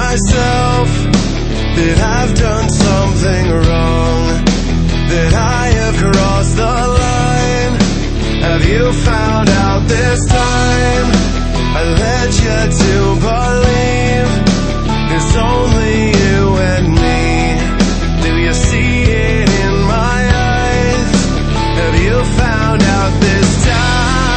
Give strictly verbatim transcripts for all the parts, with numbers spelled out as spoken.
myself that I've done something wrong, that I have crossed the line. Have you found out this time? I led you to believe it's only you and me. Do you see it in my eyes? Have you found out this time?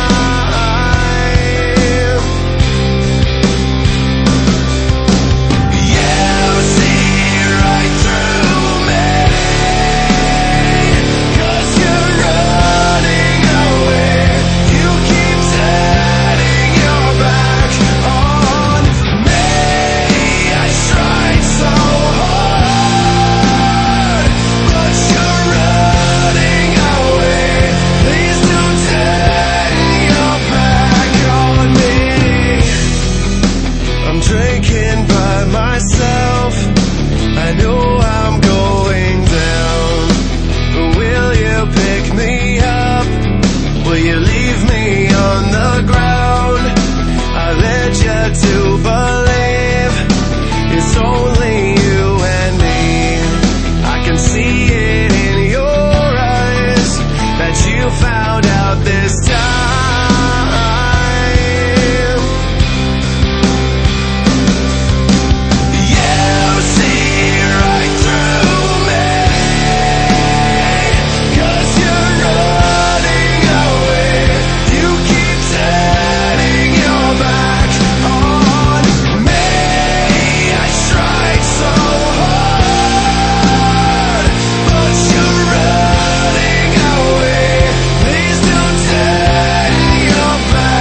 Drinking by myself, I know I'm going down. Will you pick me up? Will you leave me on the ground? I led you to believe it's only you and me. I can see it in your eyes that you found out this time.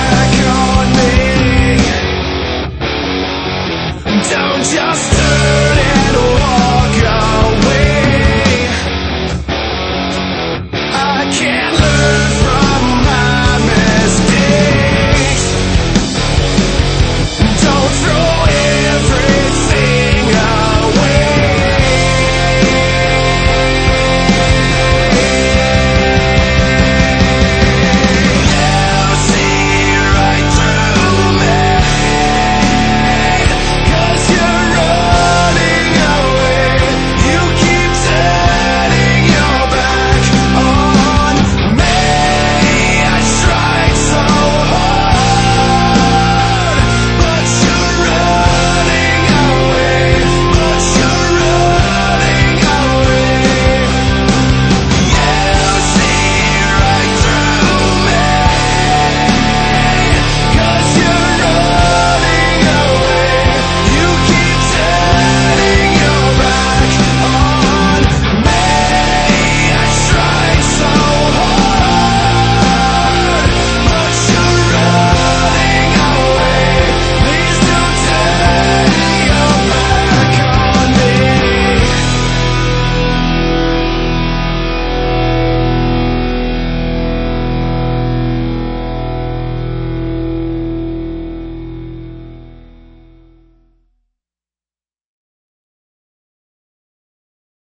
Don't just turn